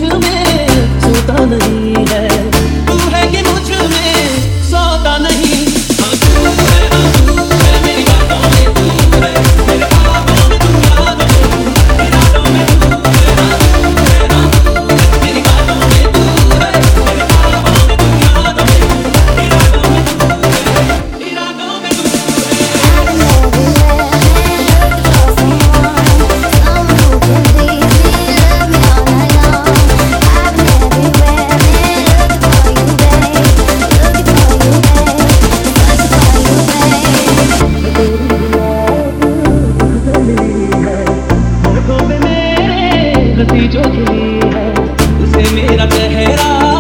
में सोता नहीं है, तू है कि मुझ में सोता नहीं। हाँ तू है, हाँ तू है, मेरी बातों में तू है, मेरे ख्वाबों में तू, यादों में तू, इरादों में तू है। हाँ तू है, हाँ तू है, मेरी बातों में तू है, मेरे ख्वाबों में तू, यादों में तू, इरादों में तू है, इरादों में तू जो खिली है उसे मेरा चेहरा